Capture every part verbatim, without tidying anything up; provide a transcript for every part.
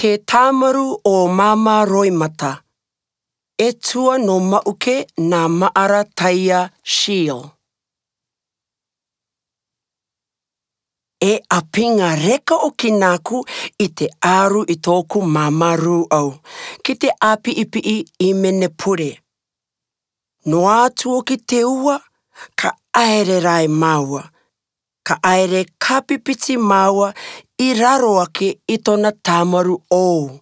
Te tāmaru o Mama Roimata. E tua no mauke nā maara taia Shiel. E apinga reka o kinaku i te aru i tōku mamaru au. Ki te api ipi i mene pure. No atu o ki te ua, ka aere rai maua. Ka aere kapipiti maua i raro ake i tona tāmaru o.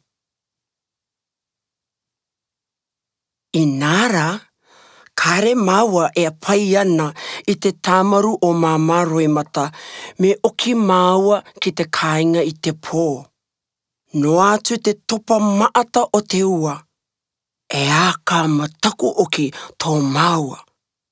I nara, kare maua e pai ana i te tāmaru o Mama Roimata me oki maua ki te kāinga i te pō. No atu te topa maata o te ua, e aka mataku oki tō maua.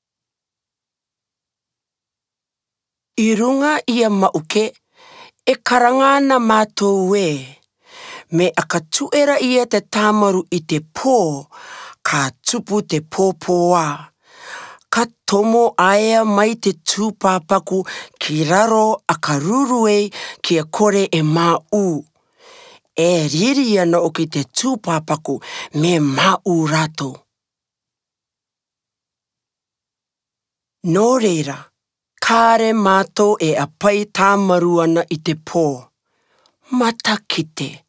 I runga ia mauke, e karangana mātou e, me aka tuera ia te tāmaru i te pō, ka tupu te pōpōa. Ka tomo aia mai te tūpāpaku ki raro a ka ruruei ki a kore e māu. E riri ana o ki te tūpāpaku me māu rato. Nō reira, kāre mātou e apai tāmaru ana i te pō. Mata kite.